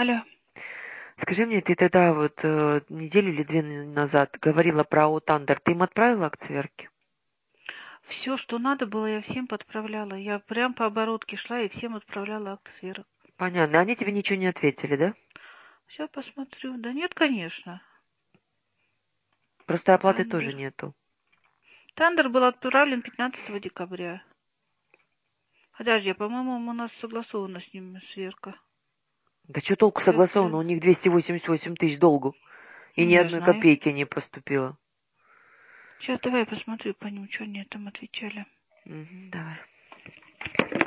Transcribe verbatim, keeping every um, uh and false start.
Алло. Скажи мне, ты тогда вот э, неделю или две н- назад говорила про Outlander. Ты им отправила акт сверки? Все, что надо было, я всем подправляла. Я прям по оборотке шла и всем отправляла акт сверок. Понятно. Они тебе ничего не ответили, да? Сейчас посмотрю. Да нет, конечно. Просто оплаты тоже Тандер. нету. Тандер был отправлен пятнадцатого декабря. Подожди, по-моему, у нас согласована с ним сверка. Да что толку Сейчас согласовано? У гляну. них двести восемьдесят восемь тысяч долгу. И Ну, ни я одной знаю. копейки не поступило. Сейчас давай посмотрю по ним, что они там отвечали. Мгм, давай.